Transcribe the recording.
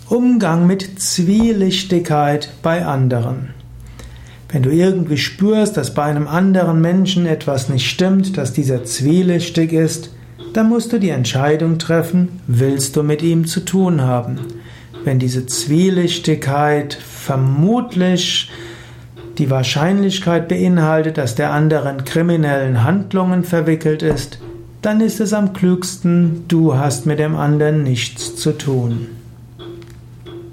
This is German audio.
Umgang mit Zwielichtigkeit bei anderen. Wenn du irgendwie spürst, dass bei einem anderen Menschen etwas nicht stimmt, dass dieser zwielichtig ist, dann musst du die Entscheidung treffen, willst du mit ihm zu tun haben. Wenn diese Zwielichtigkeit vermutlich die Wahrscheinlichkeit beinhaltet, dass der andere in kriminellen Handlungen verwickelt ist, dann ist es am klügsten, du hast mit dem anderen nichts zu tun.